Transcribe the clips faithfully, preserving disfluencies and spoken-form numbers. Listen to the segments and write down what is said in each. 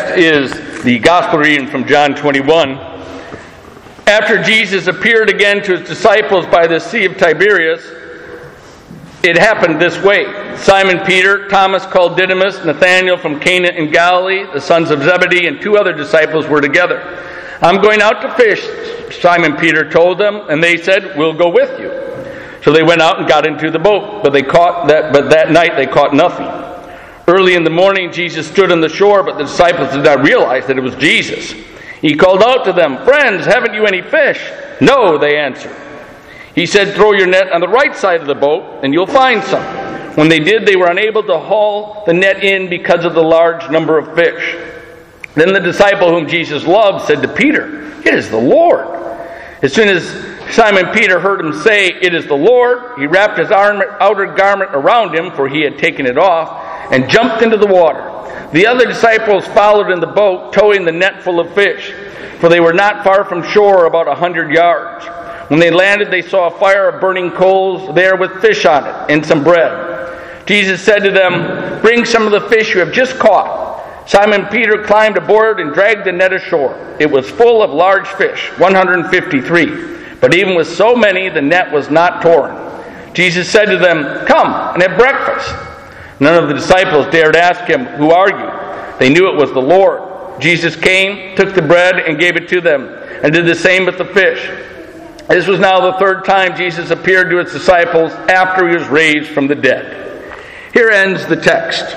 text is the gospel reading from John twenty-one. After Jesus appeared again to his disciples by the Sea of Tiberias, it happened this way. Simon Peter, Thomas called Didymus, Nathanael from Cana in Galilee, the sons of Zebedee, and two other disciples were together. "I'm going out to fish," Simon Peter told them, and they said, "We'll go with you." So they went out and got into the boat, but they caught that but that night they caught nothing. Early in the morning Jesus stood on the shore, but the disciples did not realize that it was Jesus. He called out to them, "Friends, haven't you any fish?" "No," they answered. He said, "Throw your net on the right side of the boat, and you'll find some." When they did, they were unable to haul the net in because of the large number of fish. Then the disciple whom Jesus loved said to Peter, "It is the Lord." As soon as Simon Peter heard him say, "It is the Lord," he wrapped his outer garment around him, for he had taken it off, and jumped into the water. The other disciples followed in the boat, towing the net full of fish, for they were not far from shore, about a hundred yards. When they landed, they saw a fire of burning coals there with fish on it and some bread. Jesus said to them, "Bring some of the fish you have just caught." Simon Peter climbed aboard and dragged the net ashore. It was full of large fish, one hundred fifty-three. But even with so many, the net was not torn. Jesus said to them, "Come and have breakfast." None of the disciples dared ask him, "Who are you?" They knew it was the Lord. Jesus came, took the bread, and gave it to them, and did the same with the fish. This was now the third time Jesus appeared to his disciples after he was raised from the dead. Here ends the text.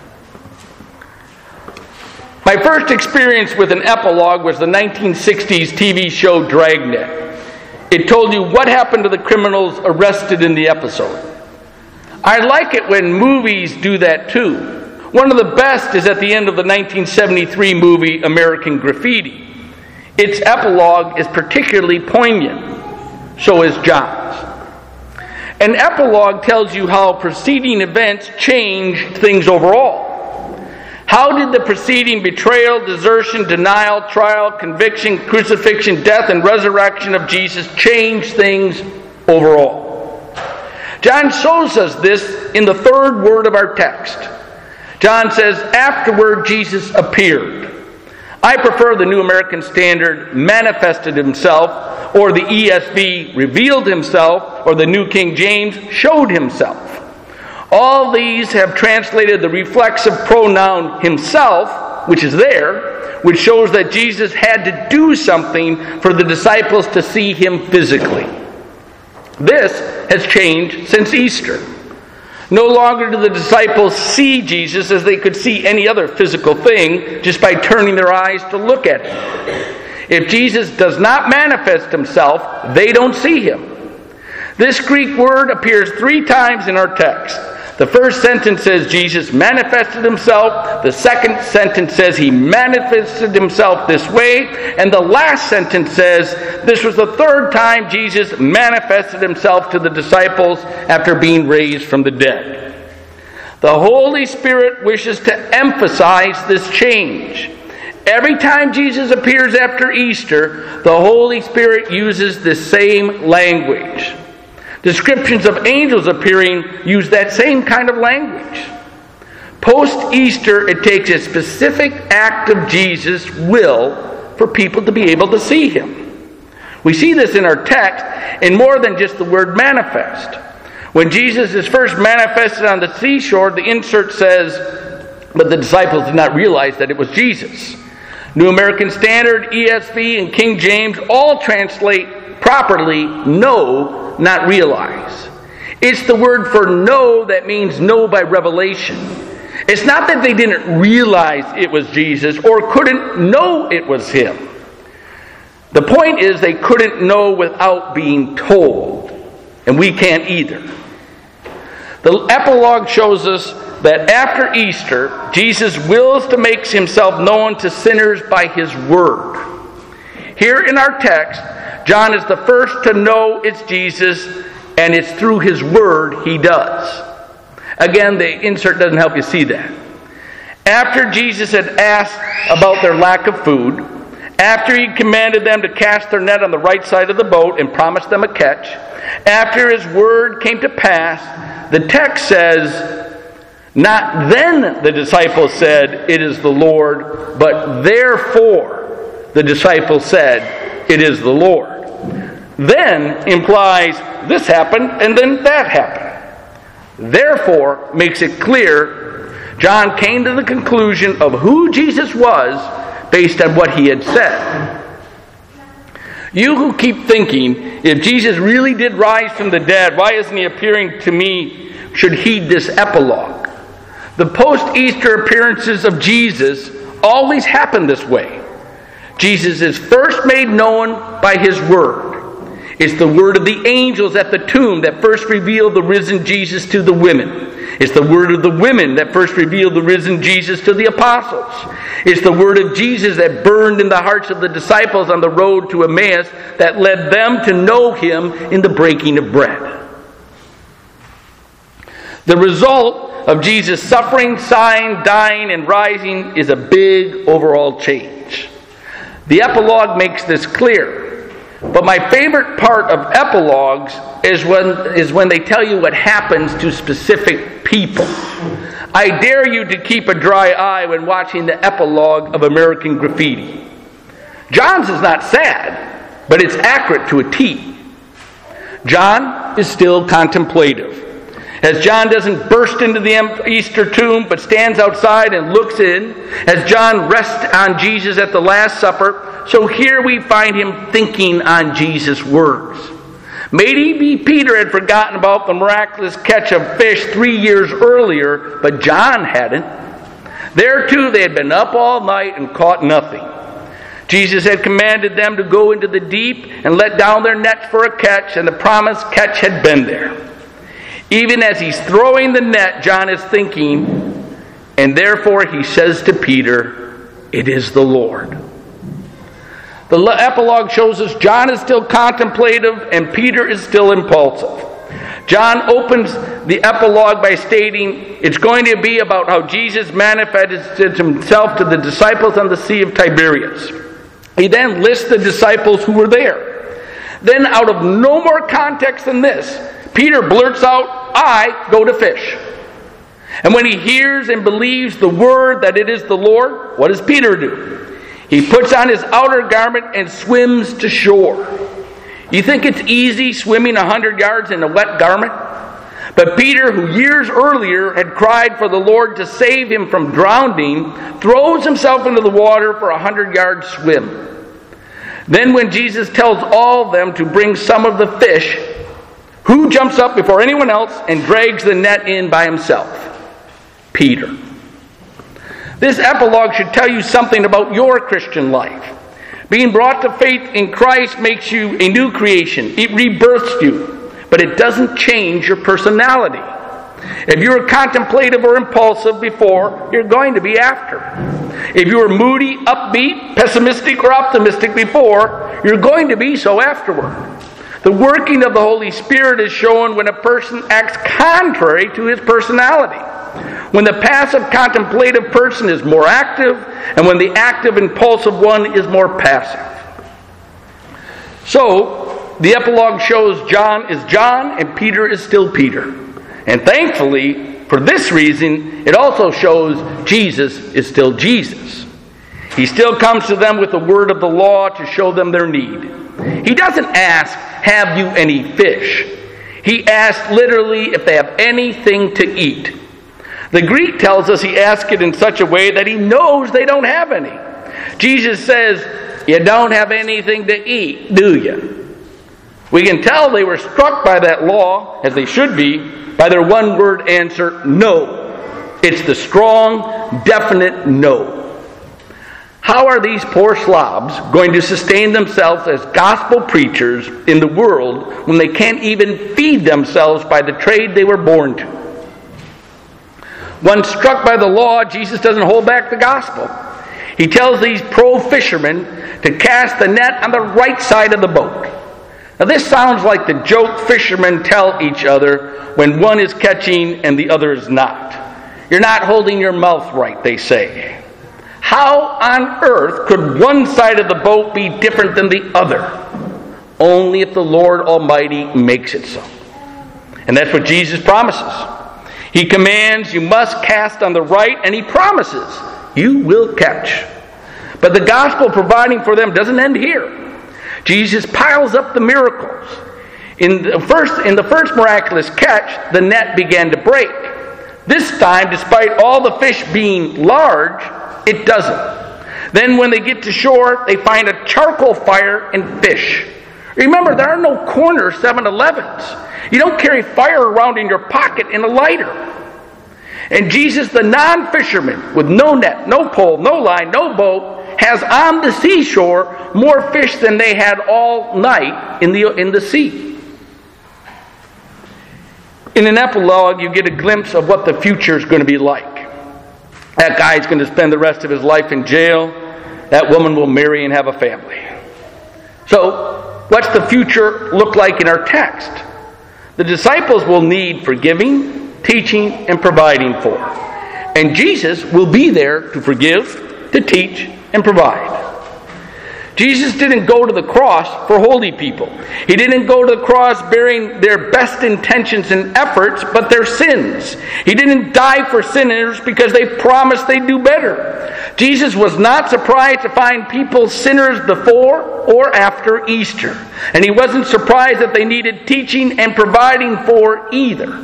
My first experience with an epilogue was the nineteen sixties T V show Dragnet. It told you what happened to the criminals arrested in the episode. I like it when movies do that too. One of the best is at the end of the nineteen seventy-three movie American Graffiti. Its epilogue is particularly poignant. So is John's. An epilogue tells you how preceding events changed things overall. How did the preceding betrayal, desertion, denial, trial, conviction, crucifixion, death, and resurrection of Jesus change things overall? John shows us this in the third word of our text. John says, "Afterward Jesus appeared." I prefer the New American Standard, "manifested himself," or the E S V, "revealed himself," or the New King James, "showed himself." All these have translated the reflexive pronoun "himself," which is there, which shows that Jesus had to do something for the disciples to see him physically. This has changed since Easter. No longer do the disciples see Jesus as they could see any other physical thing just by turning their eyes to look at him. If Jesus does not manifest himself, they don't see him. This Greek word appears three times in our text. The first sentence says Jesus manifested himself. The second sentence says he manifested himself this way. And the last sentence says this was the third time Jesus manifested himself to the disciples after being raised from the dead. The Holy Spirit wishes to emphasize this change. Every time Jesus appears after Easter, the Holy Spirit uses the same language. Descriptions of angels appearing use that same kind of language. Post-Easter, it takes a specific act of Jesus' will for people to be able to see him. We see this in our text in more than just the word manifest. When Jesus is first manifested on the seashore, the insert says, "But the disciples did not realize that it was Jesus." New American Standard, E S V, and King James all translate properly "know," not "realize." It's the word for "know" that means know by revelation. It's not that they didn't realize it was Jesus or couldn't know it was him. The point is they couldn't know without being told. And we can't either. The epilogue shows us that after Easter, Jesus wills to make himself known to sinners by his word. Here in our text, John is the first to know it's Jesus, and it's through his word he does. Again, the insert doesn't help you see that. After Jesus had asked about their lack of food, after he commanded them to cast their net on the right side of the boat and promised them a catch, after his word came to pass, the text says, Not then, the disciples said, "It is the Lord," but therefore the disciples said, "It is the Lord." Then implies this happened and then that happened. Therefore makes it clear John came to the conclusion of who Jesus was based on what he had said. You who keep thinking, if Jesus really did rise from the dead, why isn't he appearing to me, should heed this epilogue. The post-Easter appearances of Jesus always happen this way. Jesus is first made known by his word. It's the word of the angels at the tomb that first revealed the risen Jesus to the women. It's the word of the women that first revealed the risen Jesus to the apostles. It's the word of Jesus that burned in the hearts of the disciples on the road to Emmaus that led them to know him in the breaking of bread. The result of Jesus' suffering, sighing, dying, and rising is a big overall change. The epilogue makes this clear. But my favorite part of epilogues is when, is when they tell you what happens to specific people. I dare you to keep a dry eye when watching the epilogue of American Graffiti. John's is not sad, but it's accurate to a T. John is still contemplative. As John doesn't burst into the Easter tomb, but stands outside and looks in, as John rests on Jesus at the Last Supper, so here we find him thinking on Jesus' words. Maybe Peter had forgotten about the miraculous catch of fish three years earlier, but John hadn't. There too they had been up all night and caught nothing. Jesus had commanded them to go into the deep and let down their nets for a catch, and the promised catch had been there. Even as he's throwing the net, John is thinking, and therefore he says to Peter, "It is the Lord." The epilogue shows us John is still contemplative and Peter is still impulsive. John opens the epilogue by stating it's going to be about how Jesus manifested himself to the disciples on the Sea of Tiberias. He then lists the disciples who were there. Then, out of no more context than this, Peter blurts out, "I go to fish." And when he hears and believes the word that it is the Lord, what does Peter do? He puts on his outer garment and swims to shore. You think it's easy swimming a hundred yards in a wet garment? But Peter, who years earlier had cried for the Lord to save him from drowning, throws himself into the water for a hundred-yard swim. Then when Jesus tells all of them to bring some of the fish, who jumps up before anyone else and drags the net in by himself? Peter. This epilogue should tell you something about your Christian life. Being brought to faith in Christ makes you a new creation. It rebirths you, but it doesn't change your personality. If you were contemplative or impulsive before, you're going to be after. If you were moody, upbeat, pessimistic, or optimistic before, you're going to be so afterward. The working of the Holy Spirit is shown when a person acts contrary to his personality. When the passive contemplative person is more active, and when the active impulsive one is more passive. So, the epilogue shows John is John and Peter is still Peter. And thankfully, for this reason, it also shows Jesus is still Jesus. He still comes to them with the word of the law to show them their need. He doesn't ask, "Have you any fish?" He asks literally if they have anything to eat. The Greek tells us he asks it in such a way that he knows they don't have any. Jesus says, "You don't have anything to eat, do you?" We can tell they were struck by that law, as they should be, by their one-word answer, "No." It's the strong, definite no. How are these poor slobs going to sustain themselves as gospel preachers in the world when they can't even feed themselves by the trade they were born to? Once struck by the law, Jesus doesn't hold back the gospel. He tells these pro-fishermen to cast the net on the right side of the boat. Now this sounds like the joke fishermen tell each other when one is catching and the other is not. "You're not holding your mouth right," they say. How on earth could one side of the boat be different than the other? Only if the Lord Almighty makes it so. And that's what Jesus promises. He commands, you must cast on the right, and he promises, you will catch. But the gospel providing for them doesn't end here. Jesus piles up the miracles. In the first, in the first miraculous catch, the net began to break. This time, despite all the fish being large, it doesn't. Then when they get to shore, they find a charcoal fire and fish. Remember, there are no corner seven elevens. You don't carry fire around in your pocket in a lighter. And Jesus, the non-fisherman, with no net, no pole, no line, no boat, has on the seashore more fish than they had all night in the, in the sea. In an epilogue, you get a glimpse of what the future is going to be like. That guy's going to spend the rest of his life in jail. That woman will marry and have a family. So, what's the future look like in our text? The disciples will need forgiving, teaching, and providing for. And Jesus will be there to forgive, to teach, and provide. Jesus didn't go to the cross for holy people. He didn't go to the cross bearing their best intentions and efforts, but their sins. He didn't die for sinners because they promised they'd do better. Jesus was not surprised to find people sinners before or after Easter. And he wasn't surprised that they needed teaching and providing for either.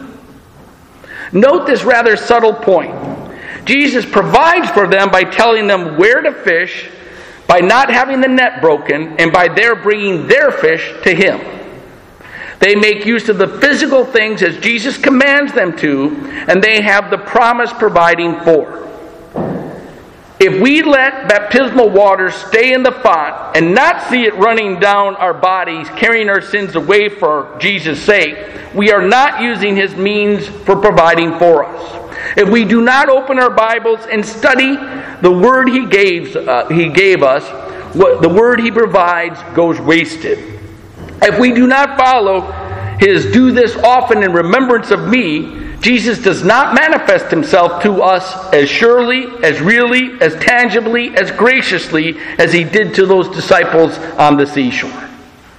Note this rather subtle point. Jesus provides for them by telling them where to fish, by not having the net broken, and by their bringing their fish to him. They make use of the physical things as Jesus commands them to, and they have the promise providing for. If we let baptismal water stay in the font and not see it running down our bodies, carrying our sins away for Jesus' sake, we are not using his means for providing for us. If we do not open our Bibles and study the word he gave, uh, he gave us, what the word he provides goes wasted. If we do not follow his do this often in remembrance of me, Jesus does not manifest himself to us as surely, as really, as tangibly, as graciously as he did to those disciples on the seashore.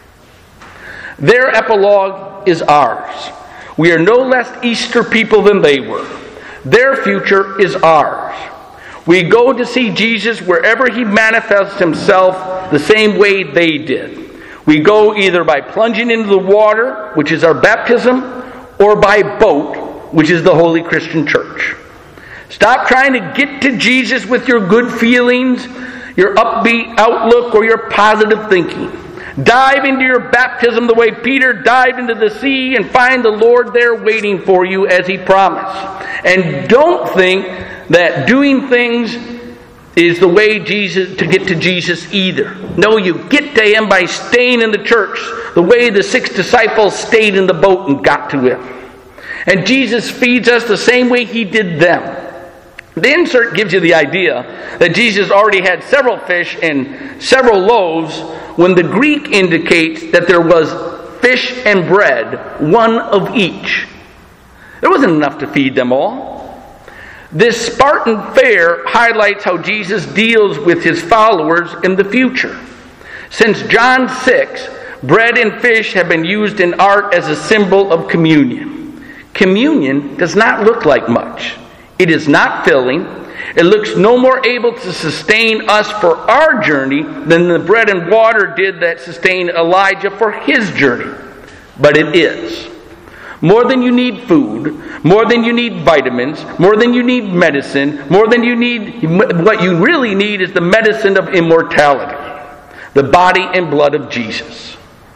Their epilogue is ours. We are no less Easter people than they were. Their future is ours. We go to see Jesus wherever he manifests himself the same way they did. We go either by plunging into the water, which is our baptism, or by boat, which is the Holy Christian Church. Stop trying to get to Jesus with your good feelings, your upbeat outlook, or your positive thinking. Dive into your baptism the way Peter dived into the sea and find the Lord there waiting for you as he promised. And don't think that doing things is the way Jesus to get to Jesus either. No, you get to him by staying in the church the way the six disciples stayed in the boat and got to him. And Jesus feeds us the same way he did them. The insert gives you the idea that Jesus already had several fish and several loaves when the Greek indicates that there was fish and bread, one of each. There wasn't enough to feed them all. This Spartan fare highlights how Jesus deals with his followers in the future. Since John six, bread and fish have been used in art as a symbol of communion. Communion does not look like much. It is not filling. It looks no more able to sustain us for our journey than the bread and water did that sustained Elijah for his journey. But it is. More than you need food, more than you need vitamins, more than you need medicine, more than you need, what you really need is the medicine of immortality, the body and blood of Jesus.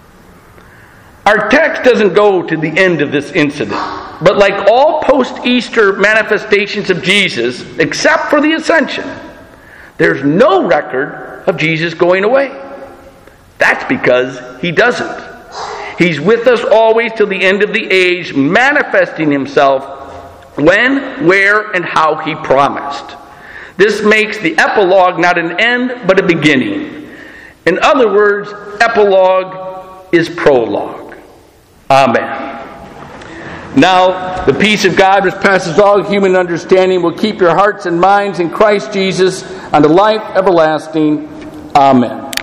Our text doesn't go to the end of this incident, but like all post-Easter manifestations of Jesus, except for the ascension, there's no record of Jesus going away. That's because he doesn't. He's with us always till the end of the age, manifesting himself when, where, and how he promised. This makes the epilogue not an end, but a beginning. In other words, epilogue is prologue. Amen. Now, the peace of God, which passes all human understanding, will keep your hearts and minds in Christ Jesus unto life everlasting. Amen.